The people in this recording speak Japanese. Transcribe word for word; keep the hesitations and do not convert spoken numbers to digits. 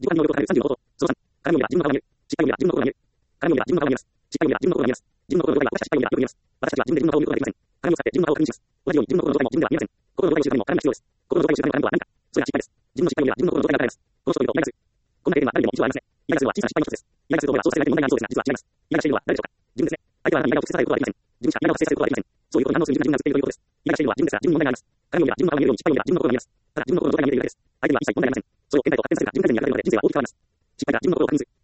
自己管理能力を高めるさんじゅうの方法。そのさん、絡みを見れば自分の顔が見える。失敗を見れば自分の心が見える。絡みを見れば自分の顔が見えます。失敗を見れば自分の心が見えます。自分の心の状態は私たち失敗を見ればよく見えます。私たちは自分で自分の顔を見ることができません。鏡を使って自分の顔を確認します。同じように自分の心の状態も自分では見えません。心の状態を知るためにも鏡が必要です。心の状態を知るための鏡とは何か。それは失敗です。自分の失敗を見れば自分の心の状態が分かります。このストーリーとイライラする。こんな経験は誰にも一度はありません。イライラするのは小さな失敗の一つです。イライラすると思えばそうさせられて問題がありそうですが、実は違います。イライラしているのは誰でしょうか。自分ですね。相手はあなたにイライラを不正させることはできません。自分しかイライラを不正させることはできません。そういうことに反応する自分が自分が作っているということです。イライラしているのは自分ですが、自分に問題があります。鏡を見れば自分の顔が見えるように失敗を見れば自分の心が見えます。ただ自分の心の状態が見えているだけです。相手には一切問題がありません。それを現在と勝手にするが自分が自分にやられるので人生は大きく変わります。失敗が自分の心を確認する。